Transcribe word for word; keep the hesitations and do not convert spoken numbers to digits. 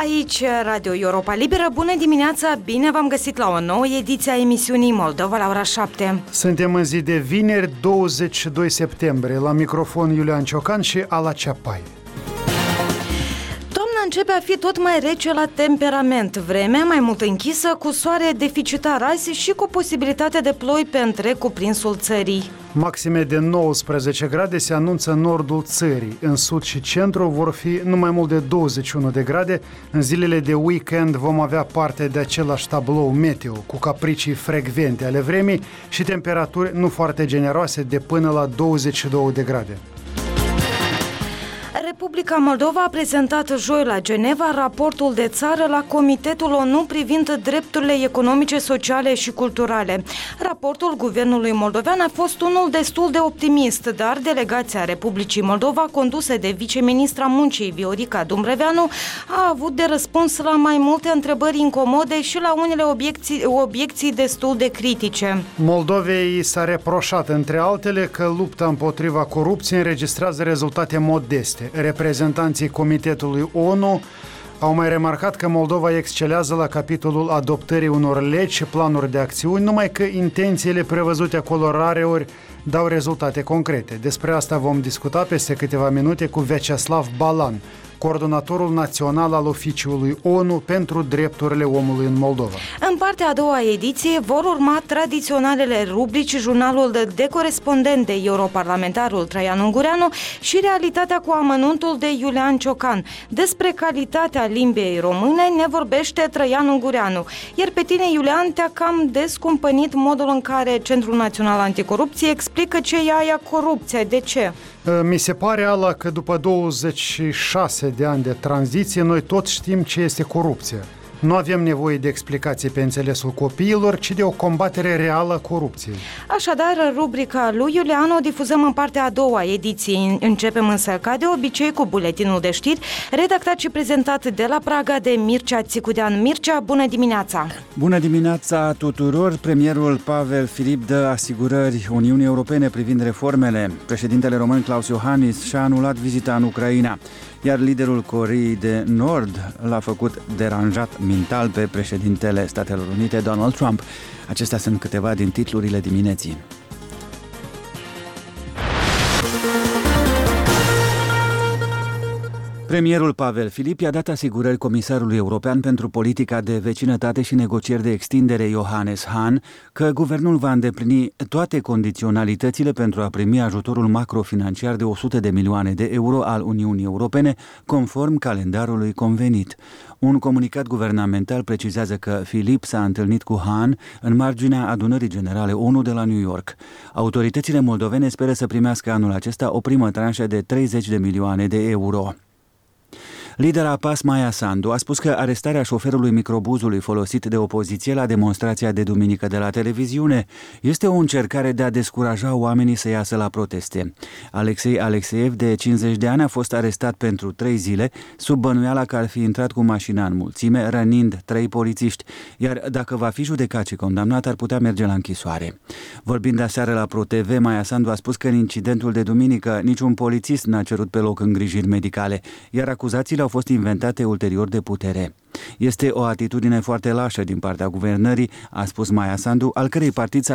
Aici, Radio Europa Liberă, bună dimineața, bine v-am găsit la o nouă ediție a emisiunii Moldova la ora șapte. Suntem în zi de vineri, douăzeci și doi septembrie, la microfon Iulian Ciocan și Ala Ceapai. Toamna începe a fi tot mai rece la temperament, vremea mai mult închisă, cu soare deficitar azi și cu posibilitate de ploi pe întreg cuprinsul țării. Maxime de nouăsprezece grade se anunță în nordul țării. În sud și centru vor fi nu mai mult de douăzeci și unu de grade. În zilele de weekend vom avea parte de același tablou meteo, cu capricii frecvente ale vremii și temperaturi nu foarte generoase de până la douăzeci și două de grade. Republica Moldova a prezentat joi la Geneva raportul de țară la Comitetul ONU privind drepturile economice, sociale și culturale. Raportul guvernului moldovean a fost unul destul de optimist, dar delegația Republicii Moldova, condusă de viceministra muncii Viorica Dumbreveanu, a avut de răspuns la mai multe întrebări incomode și la unele obiecții, obiecții destul de critice. Moldovei s-a reproșat, între altele, că lupta împotriva corupției înregistrează rezultate modeste. Reprezentanții Comitetului ONU au mai remarcat că Moldova excelează la capitolul adoptării unor legi și planuri de acțiuni, numai că intențiile prevăzute acolo rareori dau rezultate concrete. Despre asta vom discuta peste câteva minute cu Vyacheslav Balan, coordonatorul național al Oficiului ONU pentru drepturile omului în Moldova. În partea a doua ediție vor urma tradiționalele rubrici, jurnalul de corespondent de europarlamentarul Traian Ungureanu și realitatea cu amănuntul de Iulian Ciocan. Despre calitatea limbii române ne vorbește Traian Ungureanu. Iar pe tine, Iulian, te-a cam descumpănit modul în care Centrul Național Anticorupție explică ce e aia corupția. De ce? Mi se pare, Ala, că după douăzeci și șase de ani de tranziție, noi toți știm ce este corupția. Nu avem nevoie de explicații pe înțelesul copiilor, ci de o combatere reală a corupției. Așadar, rubrica lui Iulian o difuzăm în partea a doua ediției. Începem însă, ca de obicei, cu buletinul de știri, redactat și prezentat de la Praga de Mircea Țicudean. Mircea, bună dimineața! Bună dimineața tuturor! Premierul Pavel Filip dă asigurări Uniunii Europene privind reformele. Președintele român Klaus Iohannis și-a anulat vizita în Ucraina, iar liderul Coreei de Nord l-a făcut deranjat mental pe președintele Statelor Unite, Donald Trump. Acestea sunt câteva din titlurile dimineții. Premierul Pavel Filip i-a dat asigurări comisarului european pentru politica de vecinătate și negocieri de extindere Johannes Hahn că guvernul va îndeplini toate condiționalitățile pentru a primi ajutorul macrofinanciar de o sută de milioane de euro al Uniunii Europene, conform calendarului convenit. Un comunicat guvernamental precizează că Filip s-a întâlnit cu Hahn în marginea adunării generale ONU de la New York. Autoritățile moldovene speră să primească anul acesta o primă tranșă de treizeci de milioane de euro. Lidera P A S, Maia Sandu, a spus că arestarea șoferului microbuzului folosit de opoziție la demonstrația de duminică de la televiziune este o încercare de a descuraja oamenii să iasă la proteste. Alexei Alexeiev, de cincizeci de ani, a fost arestat pentru trei zile sub bănuiala că ar fi intrat cu mașina în mulțime, rănind trei polițiști, iar dacă va fi judecat și condamnat, ar putea merge la închisoare. Vorbind aseară la ProTV, Maia Sandu a spus că în incidentul de duminică niciun polițist n-a cerut pe loc îngrijiri medicale, iar acuzațiile au fost inventate ulterior de putere. Este o atitudine foarte lașă din partea guvernării, a spus Maia Sandu, al cărei partid